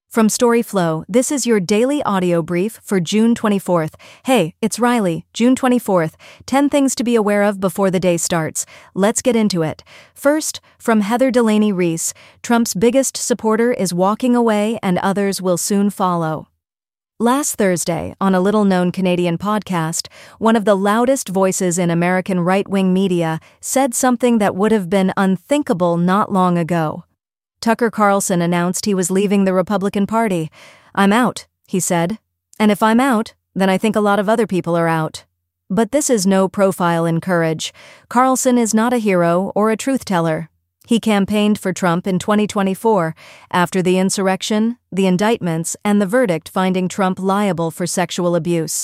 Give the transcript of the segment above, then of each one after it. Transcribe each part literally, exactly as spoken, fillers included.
From Storyflow, this is your daily audio brief for June twenty-fourth. Hey, it's Riley, June twenty-fourth. ten things to be aware of before the day starts. Let's get into it. First, from Heather Delaney Reese, Trump's biggest supporter is walking away and others will soon follow. Last Thursday, on a little-known Canadian podcast, one of the loudest voices in American right-wing media said something that would have been unthinkable not long ago. Tucker Carlson announced he was leaving the Republican Party. "I'm out," he said. "And if I'm out, then I think a lot of other people are out." But this is no profile in courage. Carlson is not a hero or a truth-teller. He campaigned for Trump in twenty twenty-four, after the insurrection, the indictments, and the verdict finding Trump liable for sexual abuse.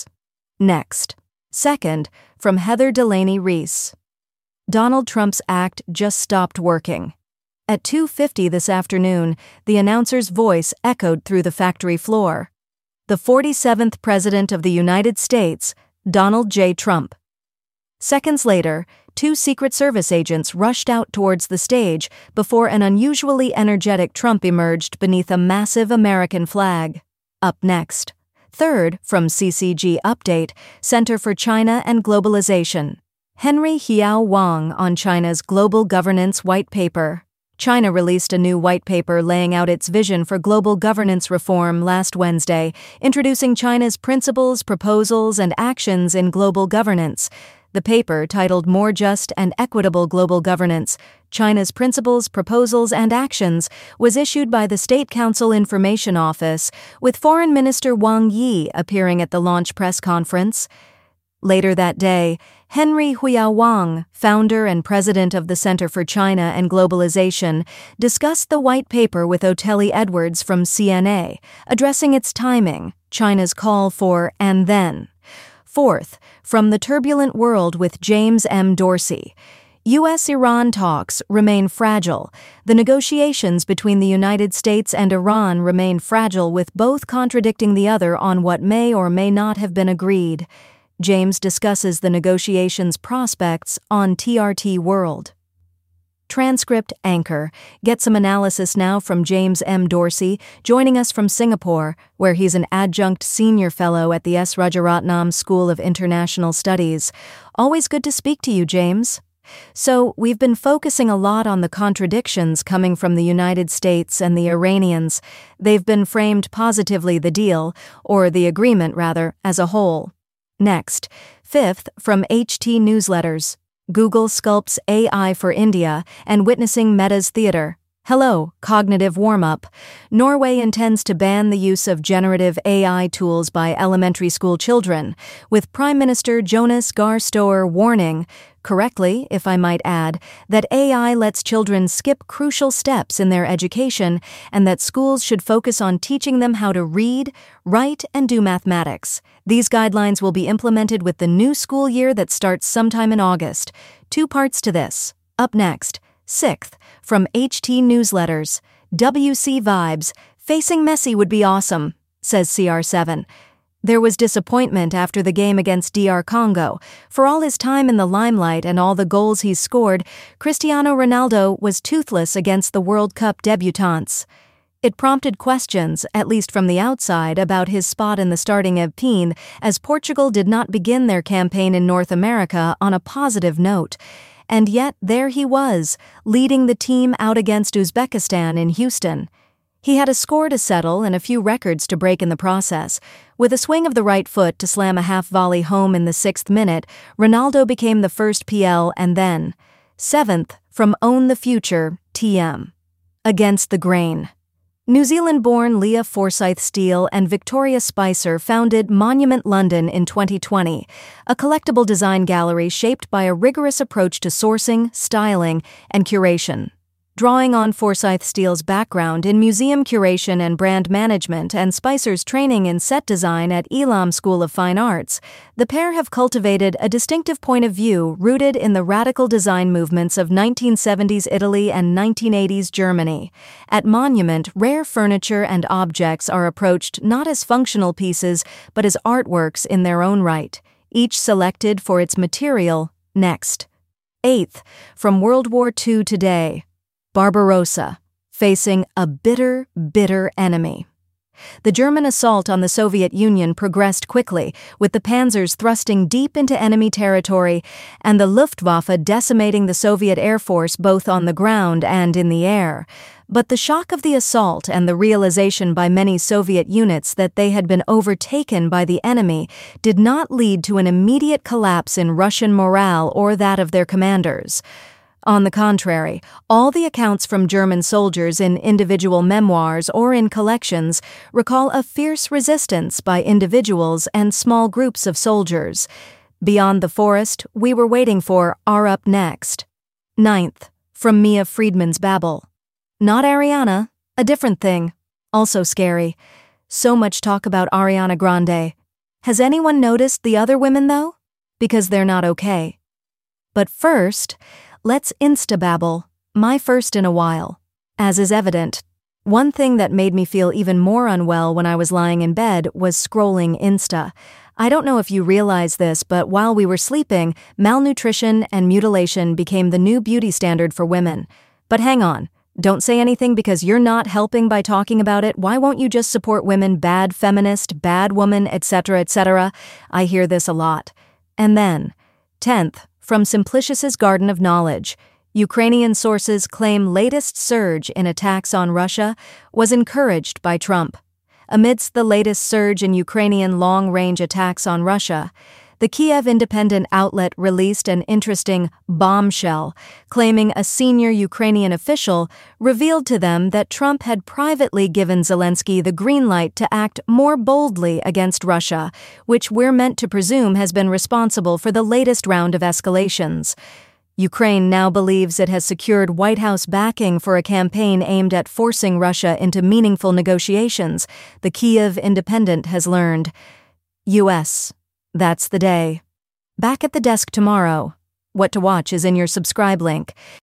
Next. Second, from Heather Delaney Reese. Donald Trump's act just stopped working. At two fifty this afternoon, the announcer's voice echoed through the factory floor. The forty-seventh President of the United States, Donald J. Trump. Seconds later, two Secret Service agents rushed out towards the stage before an unusually energetic Trump emerged beneath a massive American flag. Up next. Third, from C C G Update, Center for China and Globalization. Henry Hiao Wang on China's Global Governance White Paper. China released a new white paper laying out its vision for global governance reform last Wednesday, introducing China's principles, proposals, and actions in global governance. The paper, titled More Just and Equitable Global Governance, China's Principles, Proposals, and Actions, was issued by the State Council Information Office, with Foreign Minister Wang Yi appearing at the launch press conference. Later that day, Henry Hiao Wang, founder and president of the Center for China and Globalization, discussed the white paper with Oteli Edwards from C N A, addressing its timing, China's call for and then. Fourth, from The Turbulent World with James M. Dorsey. U S Iran talks remain fragile. The negotiations between the United States and Iran remain fragile, with both contradicting the other on what may or may not have been agreed. James discusses the negotiations' prospects on T R T World. Transcript Anchor. Get some analysis now from James M. Dorsey, joining us from Singapore, where he's an adjunct senior fellow at the S. Rajaratnam School of International Studies. Always good to speak to you, James. So, we've been focusing a lot on the contradictions coming from the United States and the Iranians. They've been framed positively, the deal, or the agreement rather, as a whole. Next, fifth, from H T Newsletters. Google sculpts A I for India and witnessing Meta's theater. Hello, cognitive warm-up. Norway intends to ban the use of generative A I tools by elementary school children, with Prime Minister Jonas Gahr Store warning, correctly, if I might add, that A I lets children skip crucial steps in their education and that schools should focus on teaching them how to read, write, and do mathematics. These guidelines will be implemented with the new school year that starts sometime in August. Two parts to this. Up next. Sixth, from H T Newsletters. W C Vibes. Facing Messi would be awesome, says C R seven. There was disappointment after the game against D R Congo. For all his time in the limelight and all the goals he's scored, Cristiano Ronaldo was toothless against the World Cup debutantes. It prompted questions, at least from the outside, about his spot in the starting eleven, as Portugal did not begin their campaign in North America on a positive note. And yet there he was, leading the team out against Uzbekistan in Houston. He had a score to settle and a few records to break in the process. With a swing of the right foot to slam a half-volley home in the sixth minute, Ronaldo became the first P L and then. Seventh, from Own the Future, T M. Against the Grain. New Zealand-born Leah Forsyth Steele and Victoria Spicer founded Monument London in twenty twenty, a collectible design gallery shaped by a rigorous approach to sourcing, styling, and curation. Drawing on Forsyth Steele's background in museum curation and brand management and Spicer's training in set design at Elam School of Fine Arts, the pair have cultivated a distinctive point of view rooted in the radical design movements of nineteen seventies Italy and nineteen eighties Germany. At Monument, rare furniture and objects are approached not as functional pieces, but as artworks in their own right, each selected for its material. Next. Eighth, from World War Two Today. Barbarossa, facing a bitter, bitter enemy. The German assault on the Soviet Union progressed quickly, with the panzers thrusting deep into enemy territory and the Luftwaffe decimating the Soviet Air Force both on the ground and in the air. But the shock of the assault and the realization by many Soviet units that they had been overtaken by the enemy did not lead to an immediate collapse in Russian morale or that of their commanders. On the contrary, all the accounts from German soldiers in individual memoirs or in collections recall a fierce resistance by individuals and small groups of soldiers. Beyond the forest, we were waiting for are up next. Ninth, from Mia Friedman's Babel. Not Ariana, a different thing. Also scary. So much talk about Ariana Grande. Has anyone noticed the other women, though? Because they're not okay. But first, let's Instababble, my first in a while. As is evident, one thing that made me feel even more unwell when I was lying in bed was scrolling Insta. I don't know if you realize this, but while we were sleeping, malnutrition and mutilation became the new beauty standard for women. But hang on. Don't say anything because you're not helping by talking about it. Why won't you just support women, bad feminist, bad woman, et cetera, et cetera? I hear this a lot. And then, tenth, from Simplicius's Garden of Knowledge, Ukrainian sources claim latest surge in attacks on Russia was encouraged by Trump. Amidst the latest surge in Ukrainian long-range attacks on Russia, the Kiev Independent outlet released an interesting bombshell, claiming a senior Ukrainian official revealed to them that Trump had privately given Zelensky the green light to act more boldly against Russia, which we're meant to presume has been responsible for the latest round of escalations. Ukraine now believes it has secured White House backing for a campaign aimed at forcing Russia into meaningful negotiations, the Kiev Independent has learned. U S That's the day. Back at the desk tomorrow. What to watch is in your subscribe link.